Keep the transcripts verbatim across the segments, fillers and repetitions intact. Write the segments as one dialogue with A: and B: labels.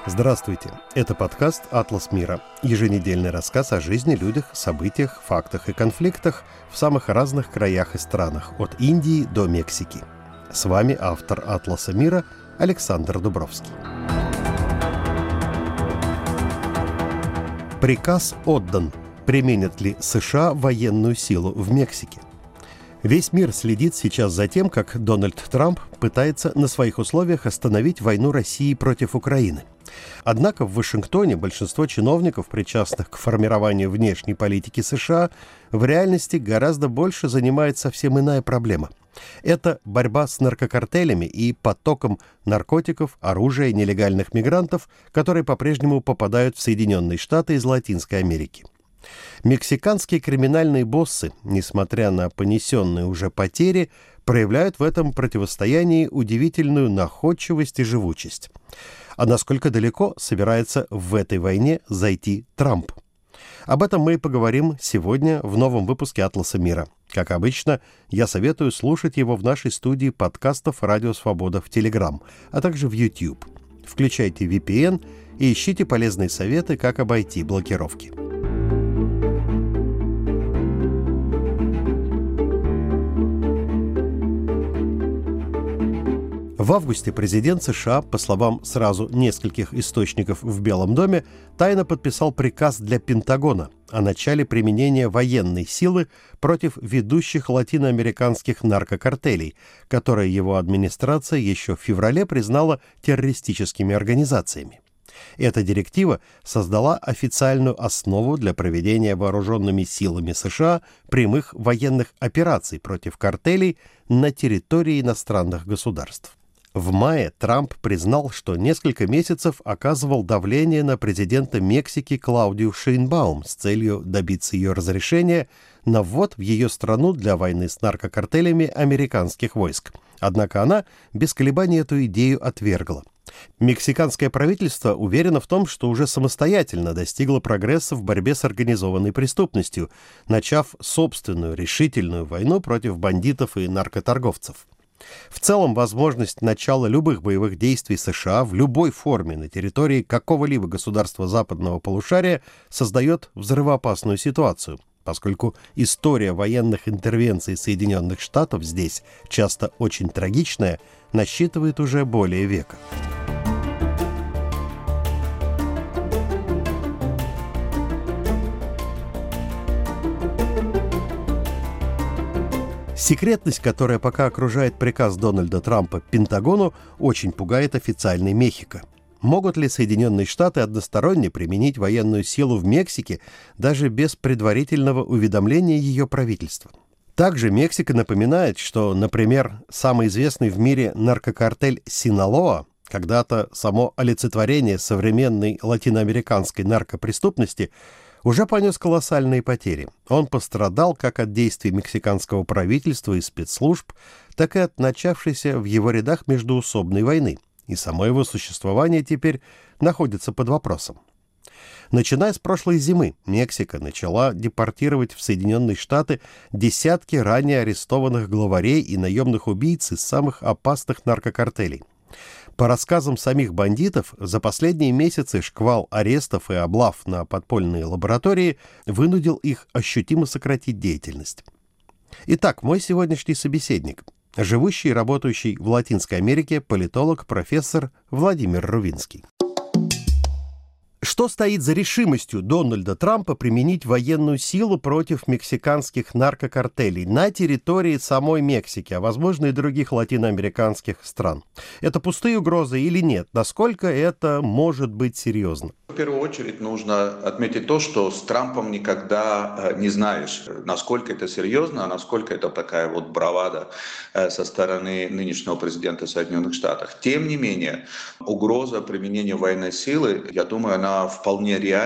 A: Здравствуйте! Это подкаст «Атлас мира». Еженедельный рассказ о жизни, людях, событиях, фактах и конфликтах в самых разных краях и странах, от Индии до Мексики. С вами автор «Атласа мира» Александр Дубровский. Приказ отдан. Применят ли США военную силу в Мексике? Весь мир следит сейчас за тем, как Дональд Трамп пытается на своих условиях остановить войну России против Украины. Однако в Вашингтоне большинство чиновников, причастных к формированию внешней политики США, в реальности гораздо больше занимает совсем иная проблема. Это борьба с наркокартелями и потоком наркотиков, оружия и нелегальных мигрантов, которые по-прежнему попадают в Соединенные Штаты из Латинской Америки. Мексиканские криминальные боссы, несмотря на понесенные уже потери, проявляют в этом противостоянии удивительную находчивость и живучесть. А насколько далеко собирается в этой войне зайти Трамп? Об этом мы и поговорим сегодня в новом выпуске «Атласа мира». Как обычно, я советую слушать его в нашей студии подкастов «Радио Свобода» в Telegram, а также в YouTube. Включайте ви пи эн и ищите полезные советы, как обойти блокировки. В августе президент США, по словам сразу нескольких источников в Белом доме, тайно подписал приказ для Пентагона о начале применения военной силы против ведущих латиноамериканских наркокартелей, которые его администрация еще в феврале признала террористическими организациями. Эта директива создала официальную основу для проведения вооруженными силами США прямых военных операций против картелей на территории иностранных государств. В мае Трамп признал, что несколько месяцев оказывал давление на президента Мексики Клаудию Шейнбаум с целью добиться ее разрешения на ввод в ее страну для войны с наркокартелями американских войск. Однако она без колебаний эту идею отвергла. Мексиканское правительство уверено в том, что уже самостоятельно достигло прогресса в борьбе с организованной преступностью, начав собственную решительную войну против бандитов и наркоторговцев. В целом, возможность начала любых боевых действий США в любой форме на территории какого-либо государства западного полушария создает взрывоопасную ситуацию, поскольку история военных интервенций Соединенных Штатов здесь, часто очень трагичная, насчитывает уже более века. Секретность, которая пока окружает приказ Дональда Трампа Пентагону, очень пугает официальный Мехико. Могут ли Соединенные Штаты односторонне применить военную силу в Мексике даже без предварительного уведомления ее правительства? Также Мексика напоминает, что, например, самый известный в мире наркокартель Синалоа, когда-то само олицетворение современной латиноамериканской наркопреступности, уже понес колоссальные потери. Он пострадал как от действий мексиканского правительства и спецслужб, так и от начавшейся в его рядах междоусобной войны, и само его существование теперь находится под вопросом. Начиная с прошлой зимы, Мексика начала депортировать в Соединенные Штаты десятки ранее арестованных главарей и наемных убийц из самых опасных наркокартелей. По рассказам самих бандитов, за последние месяцы шквал арестов и облав на подпольные лаборатории вынудил их ощутимо сократить деятельность. Итак, мой сегодняшний собеседник – живущий и работающий в Латинской Америке политолог, профессор Владимир Рувинский. Что стоит за решимостью Дональда Трампа применить военную силу против мексиканских наркокартелей на территории самой Мексики, а возможно и других латиноамериканских стран? Это пустые угрозы или нет? Насколько это может быть серьезно?
B: В первую очередь нужно отметить то, что с Трампом никогда не знаешь, насколько это серьезно, а насколько это такая вот бравада со стороны нынешнего президента Соединенных Штатов. Тем не менее, угроза применения военной силы, я думаю, она вполне реальна.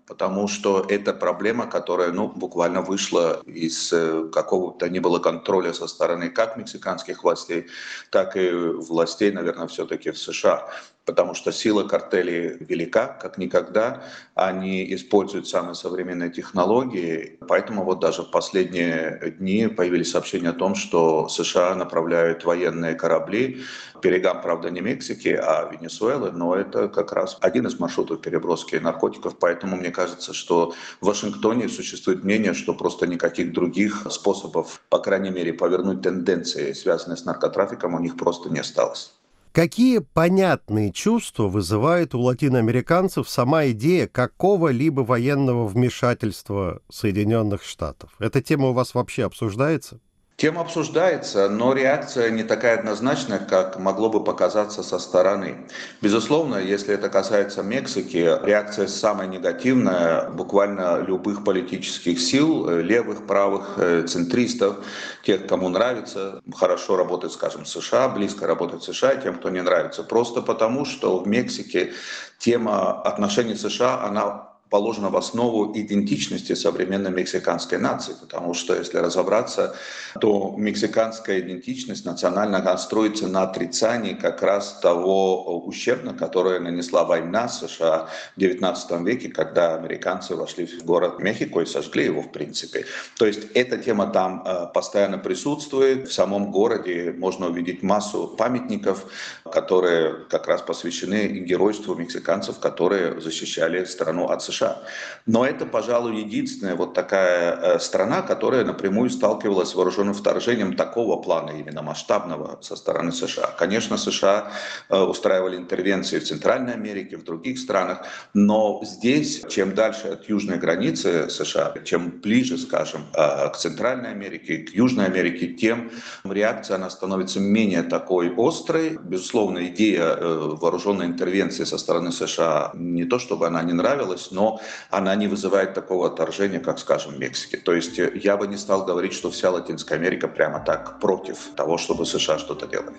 B: потому что это проблема, которая ну, буквально вышла из э, какого-то ни было контроля со стороны как мексиканских властей, так и властей, наверное, все-таки в США. Потому что сила картелей велика, как никогда. Они используют самые современные технологии. Поэтому вот даже в последние дни появились сообщения о том, что США направляют военные корабли к берегам, правда, не Мексики, а Венесуэлы, но это как раз один из маршрутов переброски наркотиков. Поэтому мне кажется, что в Вашингтоне существует мнение, что просто никаких других способов, по крайней мере, повернуть тенденции, связанные с наркотрафиком, у них просто не осталось.
A: Какие понятные чувства вызывает у латиноамериканцев сама идея какого-либо военного вмешательства Соединенных Штатов? Эта тема у вас вообще обсуждается?
B: Тема обсуждается, но реакция не такая однозначная, как могло бы показаться со стороны. Безусловно, если это касается Мексики, реакция самая негативная буквально любых политических сил, левых, правых, центристов, тех, кому нравится хорошо работать, скажем, США, близко работать с США, тем, кто не нравится. Просто потому, что в Мексике тема отношений США, она положена в основу идентичности современной мексиканской нации, потому что, если разобраться, то мексиканская идентичность национальная, она строится на отрицании как раз того ущерба, который нанесла война США в девятнадцатом веке, когда американцы вошли в город Мехико и сожгли его в принципе. То есть эта тема там постоянно присутствует. В самом городе можно увидеть массу памятников, которые как раз посвящены геройству мексиканцев, которые защищали страну от США. Но это, пожалуй, единственная вот такая страна, которая напрямую сталкивалась с вооруженным вторжением такого плана, именно масштабного, со стороны США. Конечно, США устраивали интервенции в Центральной Америке, в других странах, но здесь, чем дальше от южной границы США, чем ближе, скажем, к Центральной Америке, к Южной Америке, тем реакция она становится менее такой острой. Безусловно, идея вооруженной интервенции со стороны США не то чтобы она не нравилась, но она не вызывает такого отторжения, как, скажем, в Мексике. То есть я бы не стал говорить, что вся Латинская Америка прямо так против того, чтобы США что-то делали.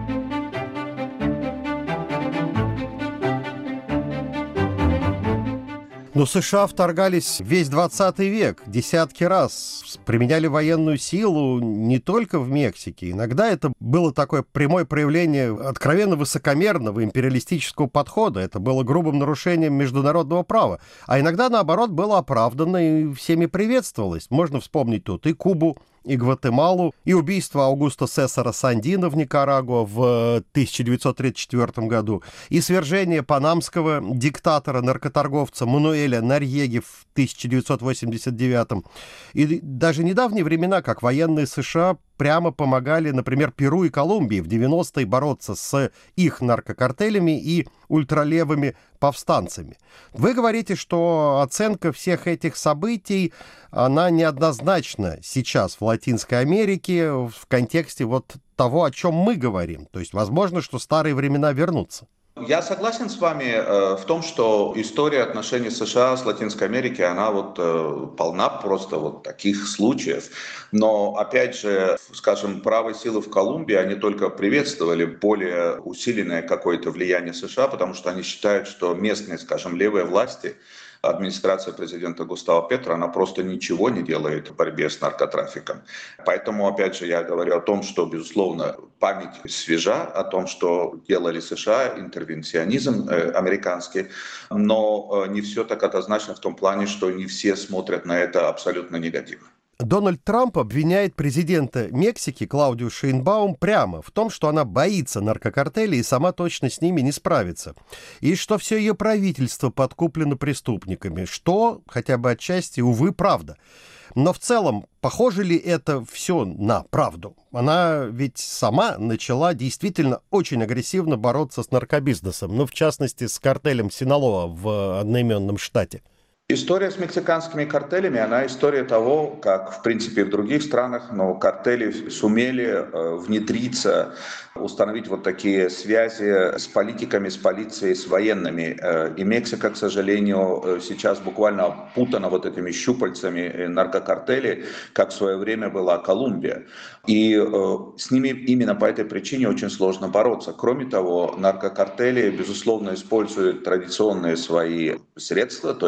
A: Но США вторгались весь двадцатый век, десятки раз, применяли военную силу не только в Мексике. Иногда это было такое прямое проявление откровенно высокомерного империалистического подхода. Это было грубым нарушением международного права. А иногда, наоборот, было оправдано и всеми приветствовалось. Можно вспомнить тут и Кубу, и Гватемалу, и убийство Аугусто Сесара Сандино в Никарагуа в тысяча девятьсот тридцать четвёртом году, и свержение панамского диктатора-наркоторговца Мануэля Норьеги в тысяча девятьсот восемьдесят девятом. И даже недавние времена, как военные США прямо помогали, например, Перу и Колумбии в девяностые бороться с их наркокартелями и ультралевыми повстанцами. Вы говорите, что оценка всех этих событий, она неоднозначна сейчас в Латинской Америке в контексте вот того, о чем мы говорим. То есть, возможно, что старые времена вернутся.
B: Я согласен с вами э, в том, что история отношений США с Латинской Америкой, она вот э, полна просто вот таких случаев. Но, опять же, скажем, правые силы в Колумбии, они только приветствовали более усиленное какое-то влияние США, потому что они считают, что местные, скажем, левые власти, администрация президента Густаво Петро, она просто ничего не делает в борьбе с наркотрафиком. Поэтому, опять же, я говорю о том, что, безусловно, память свежа о том, что делали США, интервенционизм э, американский, но э, не все так однозначно в том плане, что не все смотрят на это абсолютно негативно.
A: Дональд Трамп обвиняет президента Мексики Клаудию Шейнбаум прямо в том, что она боится наркокартелей и сама точно с ними не справится. И что все ее правительство подкуплено преступниками, что, хотя бы отчасти, увы, правда. Но в целом, похоже ли это все на правду? Она ведь сама начала действительно очень агрессивно бороться с наркобизнесом, ну, в частности, с картелем Синалоа в одноименном штате.
B: История с мексиканскими картелями, она история того, как, в принципе, в других странах, но картели сумели э, внедриться, установить вот такие связи с политиками, с полицией, с военными. Э, и Мексика, к сожалению, сейчас буквально опутана вот этими щупальцами наркокартелей, как в свое время была Колумбия. И э, с ними именно по этой причине очень сложно бороться. Кроме того, наркокартели, безусловно, используют традиционные свои средства, то есть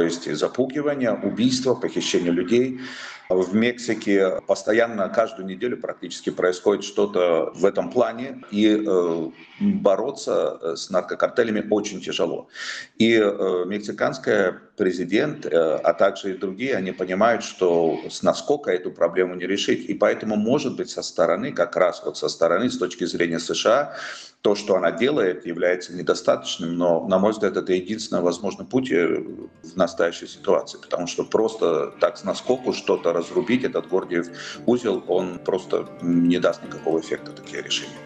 B: запугивания, убийства, похищения людей. В Мексике постоянно, каждую неделю практически происходит что-то в этом плане, и э, бороться с наркокартелями очень тяжело. И э, мексиканский президент, э, а также и другие, они понимают, что с наскока эту проблему не решить. И поэтому, может быть, со стороны, как раз вот со стороны, с точки зрения США, то, что она делает, является недостаточным, но, на мой взгляд, это единственный возможный путь в настоящей ситуации, потому что просто так с наскоку что-то разрубить, этот Гордиев узел, он просто не даст никакого эффекта, такие решения.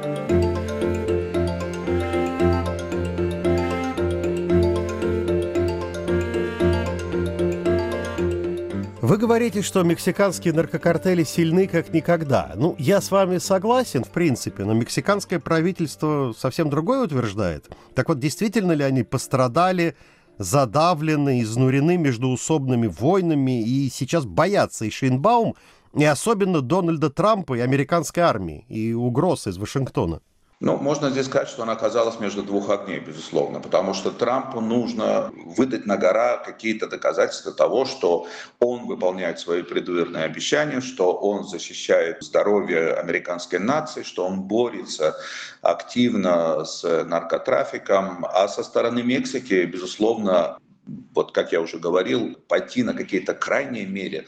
A: Вы говорите, что мексиканские наркокартели сильны как никогда. Ну, я с вами согласен, в принципе, но мексиканское правительство совсем другое утверждает. Так вот, действительно ли они пострадали, задавлены, изнурены междуусобными войнами и сейчас боятся и Шейнбаум, и особенно Дональда Трампа и американской армии, и угроз из Вашингтона?
B: Ну, можно здесь сказать, что она оказалась между двух огней, безусловно, потому что Трампу нужно выдать на гора какие-то доказательства того, что он выполняет свои предвыборные обещания, что он защищает здоровье американской нации, что он борется активно с наркотрафиком, а со стороны Мексики, безусловно, вот как я уже говорил, пойти на какие-то крайние меры,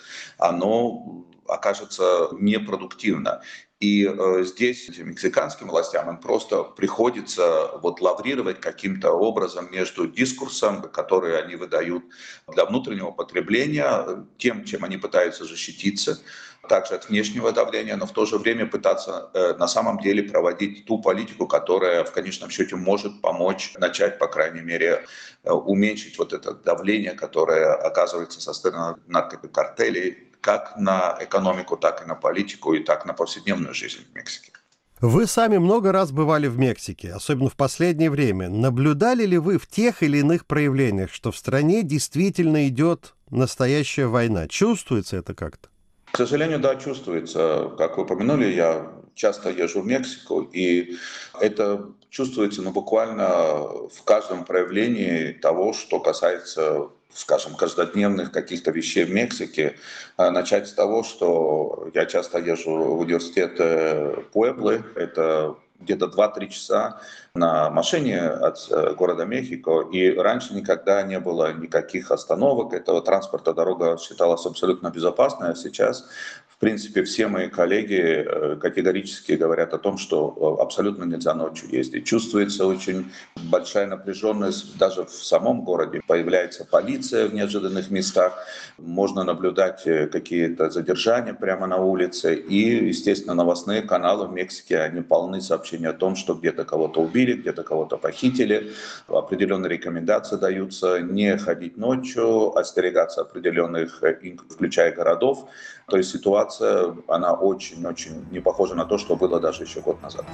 B: оно окажется непродуктивно. И э, здесь мексиканским властям им просто приходится вот лаврировать каким-то образом между дискурсом, который они выдают для внутреннего потребления, тем, чем они пытаются защититься, также от внешнего давления, но в то же время пытаться э, на самом деле проводить ту политику, которая в конечном счете может помочь начать, по крайней мере, э, уменьшить вот это давление, которое оказывается со стороны наркокартелей, как на экономику, так и на политику, и так на повседневную жизнь в Мексике.
A: Вы сами много раз бывали в Мексике, особенно в последнее время. Наблюдали ли вы в тех или иных проявлениях, что в стране действительно идет настоящая война? Чувствуется это как-то?
B: К сожалению, да, чувствуется. Как вы упомянули, я часто езжу в Мексику, и это чувствуется ну, буквально в каждом проявлении того, что касается, скажем, каждодневных каких-то вещей в Мексике. Начать с того, что я часто езжу в университет Пуэблы, это где-то два-три часа на машине от города Мехико, и раньше никогда не было никаких остановок этого транспорта, дорога считалась абсолютно безопасной, а сейчас, в принципе, все мои коллеги категорически говорят о том, что абсолютно нельзя ночью ездить. Чувствуется очень большая напряженность даже в самом городе. Появляется полиция в неожиданных местах, можно наблюдать какие-то задержания прямо на улице, и, естественно, новостные каналы в Мексике, они полны сообщений о том, что где-то кого-то убили, где-то кого-то похитили. Определенные рекомендации даются не ходить ночью, остерегаться определенных, включая городов. То есть ситуация, она очень-очень не похожа на то, что было даже еще год назад.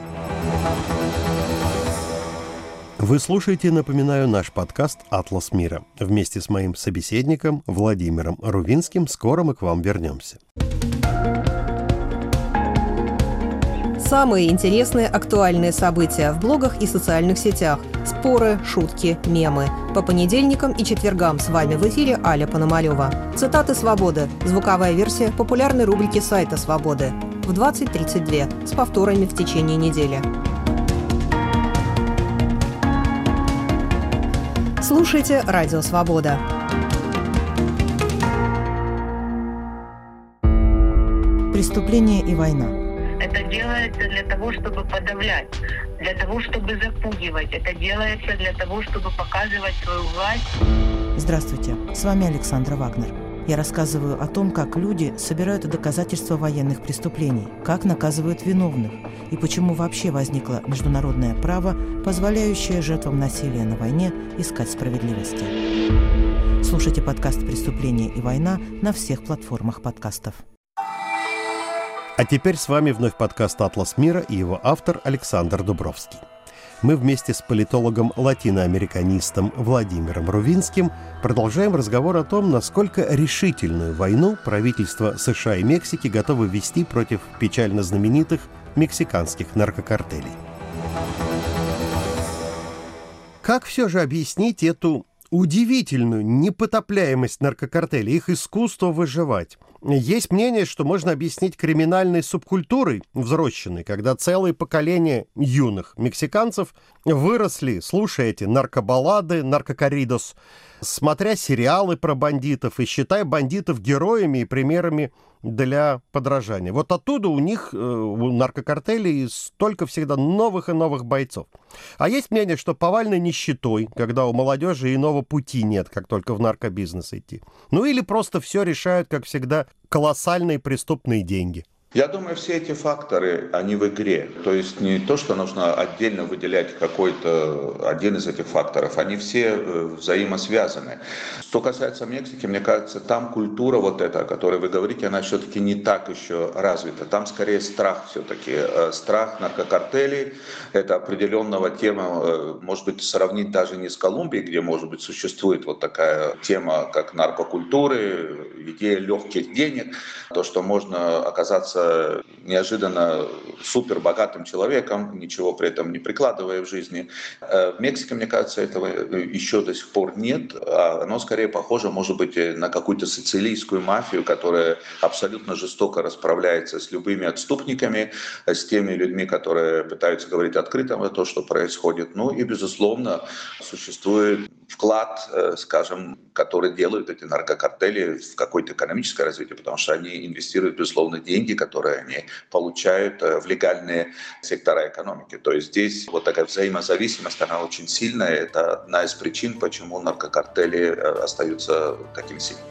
A: Вы слушаете, напоминаю, наш подкаст «Атлас мира». Вместе с моим собеседником Владимиром Рувинским скоро мы к вам вернемся.
C: Самые интересные актуальные события в блогах и социальных сетях. Споры, шутки, мемы. По понедельникам и четвергам с вами в эфире Аля Пономарёва. Цитаты «Свободы». Звуковая версия популярной рубрики сайта «Свободы». В двадцать тридцать два с повторами в течение недели. Слушайте «Радио Свобода».
D: Преступление и война.
E: Это делается для того, чтобы подавлять, для того, чтобы запугивать. Это делается для того, чтобы показывать свою власть.
D: Здравствуйте, с вами Александра Вагнер. Я рассказываю о том, как люди собирают доказательства военных преступлений, как наказывают виновных и почему вообще возникло международное право, позволяющее жертвам насилия на войне искать справедливости. Слушайте подкаст «Преступление и война» на всех платформах подкастов.
A: А теперь с вами вновь подкаст «Атлас мира» и его автор Александр Дубровский. Мы вместе с политологом-латиноамериканистом Владимиром Рувинским продолжаем разговор о том, насколько решительную войну правительства США и Мексики готовы вести против печально знаменитых мексиканских наркокартелей. Как все же объяснить эту удивительную непотопляемость наркокартелей, их искусство выживать. Есть мнение, что можно объяснить криминальной субкультурой взросшенной, когда целые поколения юных мексиканцев выросли, слушая эти наркобаллады, наркокорридос, смотря сериалы про бандитов и считая бандитов героями и примерами для подражания. Вот оттуда у них, у наркокартелей, столько всегда новых и новых бойцов. А есть мнение, что повальной нищетой, когда у молодежи иного пути нет, как только в наркобизнес идти. Ну или просто все решают, как всегда, колоссальные преступные деньги.
B: Я думаю, все эти факторы, они в игре. То есть не то, что нужно отдельно выделять какой-то один из этих факторов, они все взаимосвязаны. Что касается Мексики, мне кажется, там культура вот эта, о которой вы говорите, она все-таки не так еще развита. Там скорее страх все-таки. Страх наркокартелей. Это определенного тема, может быть, сравнить даже не с Колумбией, где, может быть, существует вот такая тема, как наркокультуры, идея легких денег, то, что можно оказаться неожиданно супербогатым человеком, ничего при этом не прикладывая в жизни. В Мексике, мне кажется, этого еще до сих пор нет. Оно скорее похоже, может быть, на какую-то сицилийскую мафию, которая абсолютно жестоко расправляется с любыми отступниками, с теми людьми, которые пытаются говорить открыто о том, что происходит. Ну и, безусловно, существует вклад, скажем, который делают эти наркокартели в какое-то экономическое развитие, потому что они инвестируют, безусловно, деньги, которые они получают в легальные сектора экономики. То есть здесь вот такая взаимозависимость, она очень сильная. Это одна из причин, почему наркокартели остаются такими сильными.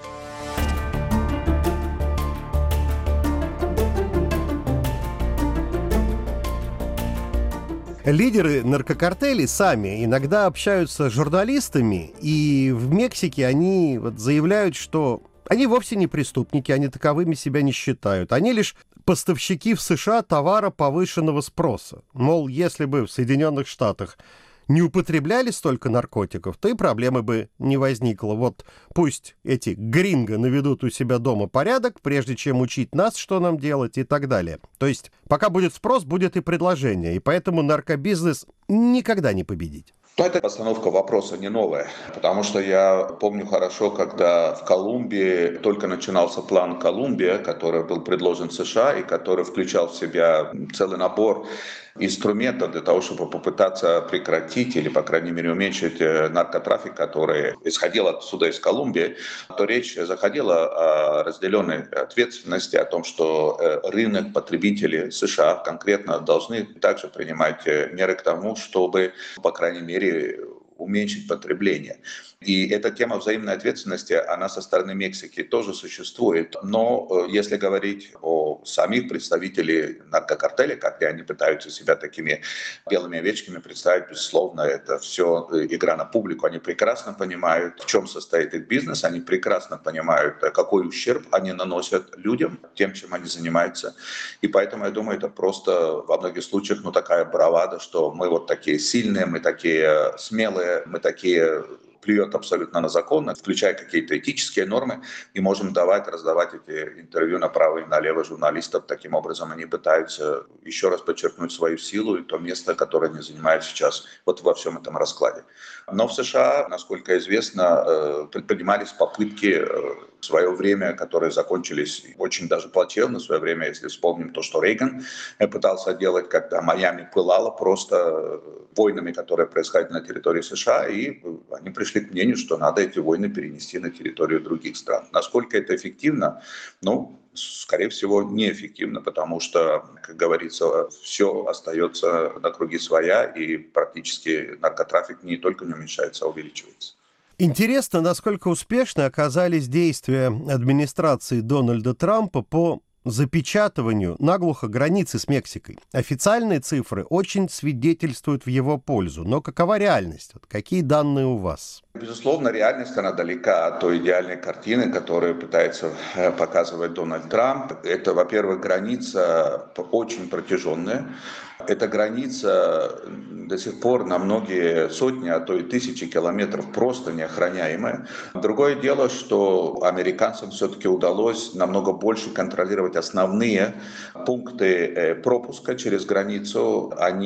A: Лидеры наркокартелей сами иногда общаются с журналистами, и в Мексике они вот заявляют, что они вовсе не преступники, они таковыми себя не считают. Они лишь поставщики в США товара повышенного спроса. Мол, если бы в Соединенных Штатах не употребляли столько наркотиков, то и проблемы бы не возникло. Вот пусть эти гринго наведут у себя дома порядок, прежде чем учить нас, что нам делать и так далее. То есть пока будет спрос, будет и предложение, и поэтому наркобизнес никогда не победить.
B: Но эта постановка вопроса не новая, потому что я помню хорошо, когда в Колумбии только начинался план «Колумбия», который был предложен США и который включал в себя целый набор инструментов для того, чтобы попытаться прекратить или, по крайней мере, уменьшить наркотрафик, который исходил отсюда из Колумбии, то речь заходила о разделенной ответственности, о том, что рынок, потребители США конкретно должны также принимать меры к тому, чтобы, по крайней мере, уменьшить потребление. И эта тема взаимной ответственности, она со стороны Мексики тоже существует. Но если говорить о самих представителей наркокартеля, как они пытаются себя такими белыми овечками представить, безусловно, это все игра на публику. Они прекрасно понимают, в чем состоит их бизнес, они прекрасно понимают, какой ущерб они наносят людям, тем, чем они занимаются. И поэтому, я думаю, это просто во многих случаях ну, такая бравада, что мы вот такие сильные, мы такие смелые, мы такие... плюет абсолютно на закон, включая какие-то этические нормы, и можем давать, раздавать эти интервью направо и налево журналистов. Таким образом, они пытаются еще раз подчеркнуть свою силу и то место, которое они занимают сейчас вот во всем этом раскладе. Но в США, насколько известно, предпринимались попытки в свое время, которые закончились очень даже плачевно в свое время, если вспомним то, что Рейган пытался делать, когда Майами пылало просто войнами, которые происходили на территории США, и они пришли к мнению, что надо эти войны перенести на территорию других стран. Насколько это эффективно? Ну, скорее всего, неэффективно, потому что, как говорится, все остается на круги своя, и практически наркотрафик не только не уменьшается, а увеличивается.
A: Интересно, насколько успешны оказались действия администрации Дональда Трампа по запечатыванию наглухо границы с Мексикой. Официальные цифры очень свидетельствуют в его пользу. Но какова реальность? Вот какие данные у вас?
B: Безусловно, реальность, она далека от той идеальной картины, которую пытается показывать Дональд Трамп. Это, во-первых, граница очень протяженная. Эта граница до сих пор на многие сотни, а то и тысячи километров просто неохраняемая. Другое дело, что американцам все-таки удалось намного больше контролировать основные пункты пропуска через границу. Они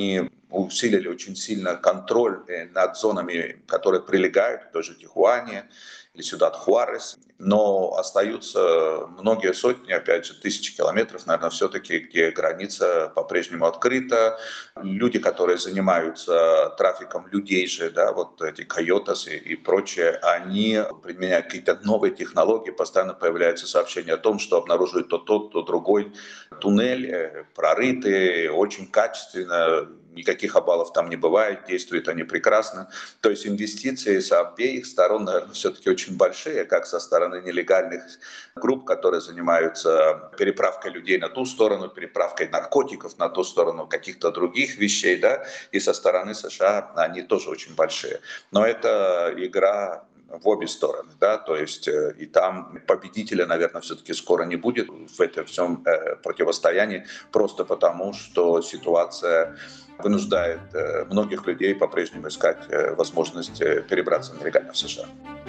B: усилили очень сильно контроль над зонами, которые прилегают к той же Тихуане или Сьюдад-Хуарес, но остаются многие сотни, опять же, тысячи километров, наверное, все-таки, где граница по-прежнему открыта. Люди, которые занимаются трафиком людей же, да, вот эти койотас и, и прочее, они применяют какие-то новые технологии, постоянно появляются сообщения о том, что обнаруживают то тот, то другой туннель, прорытый, очень качественно, никаких обвалов там не бывает, действуют они прекрасно. То есть инвестиции с обеих сторон, наверное, все-таки очень большие, как со стороны нелегальных групп, которые занимаются переправкой людей на ту сторону, переправкой наркотиков на ту сторону, каких-то других вещей, да, и со стороны США они тоже очень большие. Но это игра в обе стороны, да, то есть э, и там победителя, наверное, все-таки скоро не будет в этом всем э, противостоянии, просто потому, что ситуация вынуждает э, многих людей по-прежнему искать э, возможность э, перебраться нелегально в США.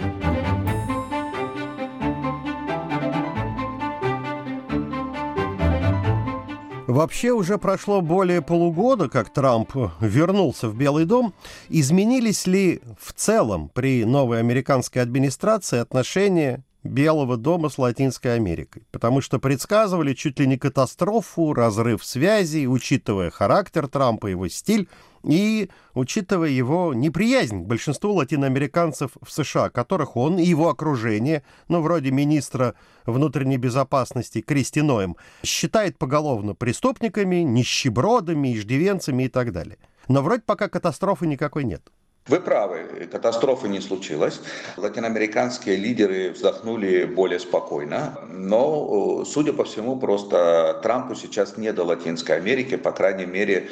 A: Вообще уже прошло более полугода, как Трамп вернулся в Белый дом. Изменились ли в целом при новой американской администрации отношения Белого дома с Латинской Америкой? Потому что предсказывали чуть ли не катастрофу, разрыв связей, учитывая характер Трампа, его стиль и учитывая его неприязнь к большинству латиноамериканцев в США, которых он и его окружение, ну, вроде министра внутренней безопасности Кристи Ноэм, считает поголовно преступниками, нищебродами, иждивенцами и так далее. Но вроде пока катастрофы никакой нет.
B: Вы правы, катастрофы не случилось. Латиноамериканские лидеры вздохнули более спокойно, но, судя по всему, просто Трампу сейчас не до Латинской Америки, по крайней мере,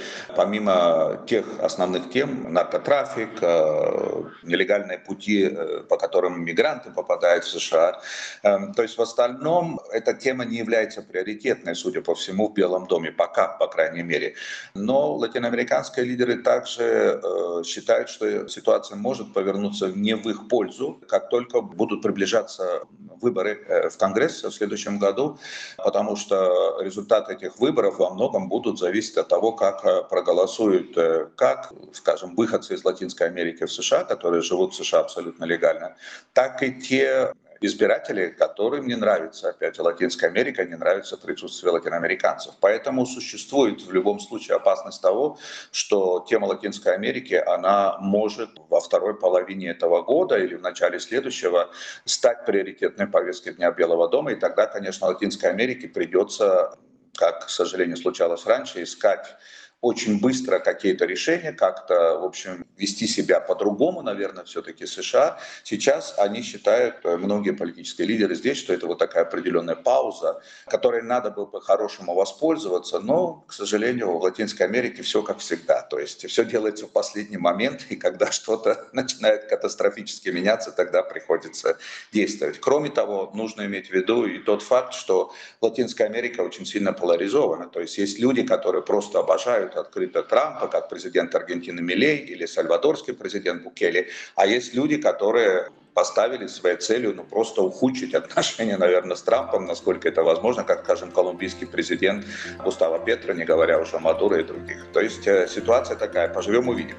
B: помимо тех основных тем, наркотрафик, нелегальные пути, по которым мигранты попадают в США. То есть в остальном эта тема не является приоритетной, судя по всему, в Белом доме, пока, по крайней мере. Но латиноамериканские лидеры также считают, что ситуация может повернуться не в их пользу, как только будут приближаться выборы в Конгресс в следующем году, потому что результаты этих выборов во многом будут зависеть от того, как проголосуют как, скажем, выходцы из Латинской Америки в США, которые живут в США абсолютно легально, так и те избиратели, которым не нравится, опять же, Латинская Америка, не нравится присутствие латиноамериканцев. Поэтому существует в любом случае опасность того, что тема Латинской Америки, она может во второй половине этого года или в начале следующего стать приоритетной повесткой дня Белого дома. И тогда, конечно, Латинской Америке придется, как, к сожалению, случалось раньше, искать очень быстро какие-то решения, как-то, в общем, вести себя по-другому, наверное, все-таки США. Сейчас они считают, многие политические лидеры здесь, что это вот такая определенная пауза, которой надо было по-хорошему воспользоваться, но, к сожалению, в Латинской Америке все как всегда. То есть все делается в последний момент, и когда что-то начинает катастрофически меняться, тогда приходится действовать. Кроме того, нужно иметь в виду и тот факт, что Латинская Америка очень сильно поляризована. То есть есть люди, которые просто обожают открыто Трампа, как президент Аргентины Милей или сальвадорский президент Букеле, а есть люди, которые поставили своей целью ну, просто ухудшить отношения, наверное, с Трампом, насколько это возможно, как, скажем, колумбийский президент Густаво Петро, не говоря уже о Мадуро и других. То есть э, ситуация такая, поживем увидим.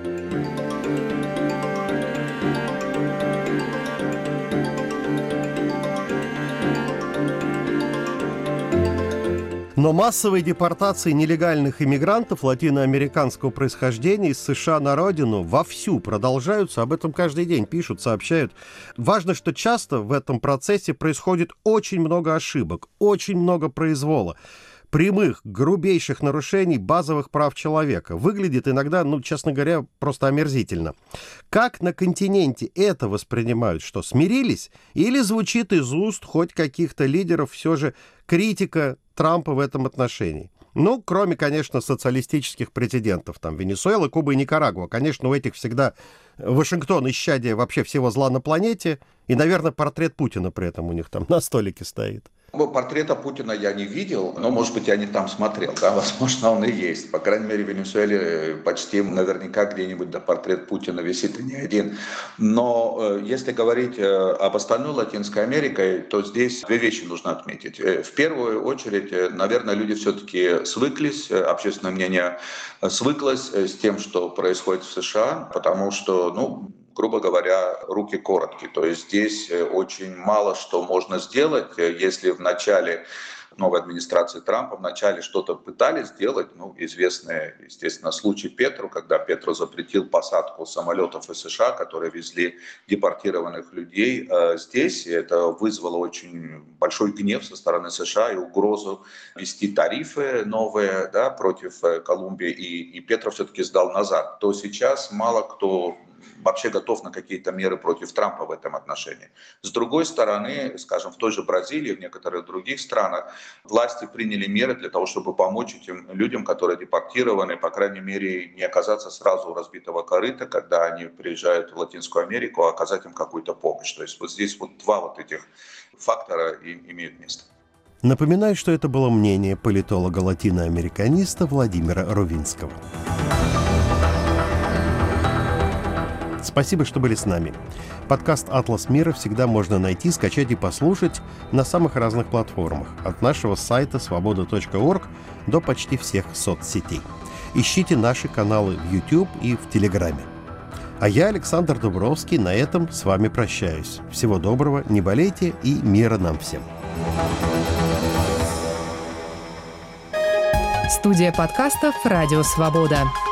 A: Но массовые депортации нелегальных иммигрантов латиноамериканского происхождения из США на родину вовсю продолжаются. Об этом каждый день пишут, сообщают. Важно, что часто в этом процессе происходит очень много ошибок, очень много произвола, прямых, грубейших нарушений базовых прав человека. Выглядит иногда, ну, честно говоря, просто омерзительно. Как на континенте это воспринимают? Что, смирились? Или звучит из уст хоть каких-то лидеров все же критика Трампа в этом отношении? Ну, кроме, конечно, социалистических президентов, там, Венесуэлы, Куба и Никарагуа. Конечно, у этих всегда Вашингтон исчадие вообще всего зла на планете, и, наверное, портрет Путина при этом у них там на столике стоит.
B: Портрета Путина я не видел, но, может быть, я не там смотрел, да, возможно, он и есть. По крайней мере, в Венесуэле почти наверняка где-нибудь да, портрет Путина висит, и не один. Но э, если говорить э, об остальной Латинской Америке, то здесь две вещи нужно отметить. Э, в первую очередь, э, наверное, люди все-таки свыклись, э, общественное мнение э, свыклось э, с тем, что происходит в США, потому что, ну, грубо говоря, руки короткие. То есть здесь очень мало что можно сделать, если в начале новой администрации Трампа вначале что-то пытались сделать, ну, известный, естественно, случай Петру, когда Петру запретил посадку самолетов из США, которые везли депортированных людей здесь. И это вызвало очень большой гнев со стороны США и угрозу ввести тарифы новые, да, против Колумбии, и, и Петро все-таки сдал назад. То сейчас мало кто вообще готов на какие-то меры против Трампа в этом отношении. С другой стороны, скажем, в той же Бразилии, в некоторых других странах, власти приняли меры для того, чтобы помочь этим людям, которые депортированы, по крайней мере, не оказаться сразу у разбитого корыта, когда они приезжают в Латинскую Америку, а оказать им какую-то помощь. То есть вот здесь вот два вот этих фактора и имеют место.
A: Напоминаю, что это было мнение политолога-латиноамериканиста Владимира Рувинского. Спасибо, что были с нами. Подкаст «Атлас мира» всегда можно найти, скачать и послушать на самых разных платформах, от нашего сайта свобода точка орг до почти всех соцсетей. Ищите наши каналы в YouTube и в Телеграме. А я, Александр Дубровский, на этом с вами прощаюсь. Всего доброго, не болейте и мира нам всем.
C: Студия подкастов «Радио Свобода».